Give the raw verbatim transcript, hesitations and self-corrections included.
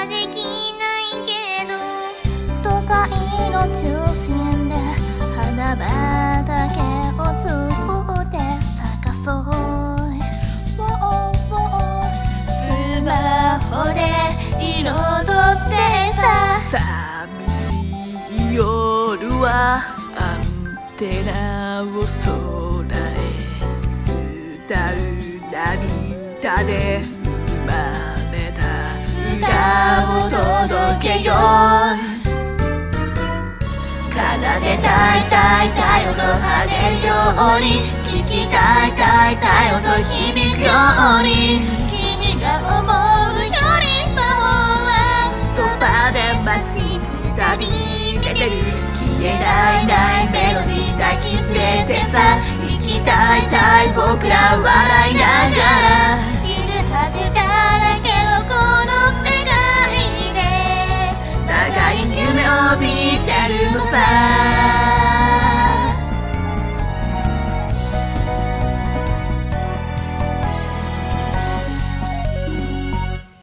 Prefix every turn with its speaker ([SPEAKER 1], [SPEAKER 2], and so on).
[SPEAKER 1] はできないけど、都会の中心で花畑を作って咲かそう。スマホで彩ってさ、
[SPEAKER 2] 寂しい夜はアンテナを空へ伝う涙で生まれた歌を届けよう。奏でたいたいたい音跳ねるように、聞きたいたいたい音響くように、
[SPEAKER 1] 君が思うより魔法は
[SPEAKER 2] そばで待ちくたびれてる。消えないないメロディー抱きしめてさ、生きたいたい僕ら笑いながら、
[SPEAKER 1] ちぐはぐだらけのこの世界で
[SPEAKER 2] 長い夢を見てるのさ。